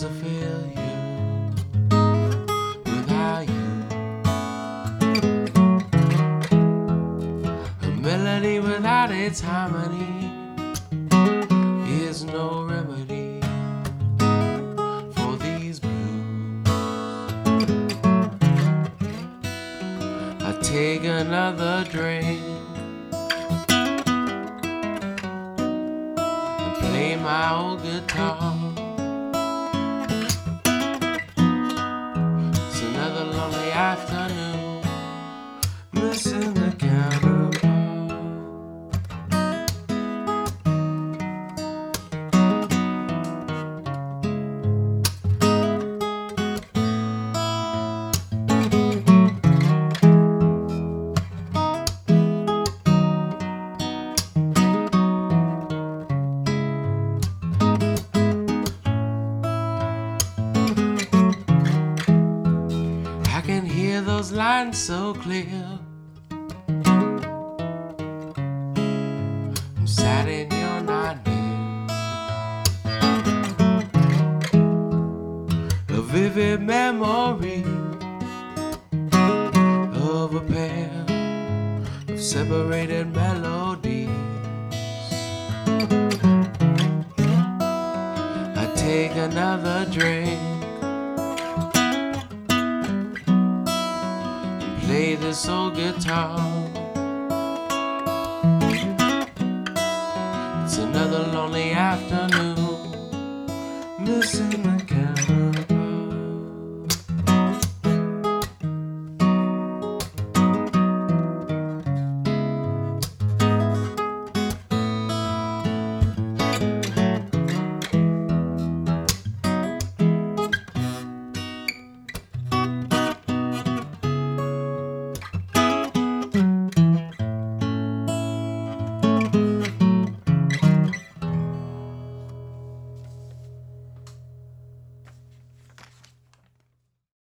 does it feel you without you? A melody without its harmony is no remedy for these blues. I take another drink and play my old guitar. It's another lonely afternoon, missing the counterpart. I can hear those lines so clear. I'm sad and you're not near. A vivid memory of a pair of separated melodies. I take another drink, play this old guitar. It's another lonely afternoon, missing the counter.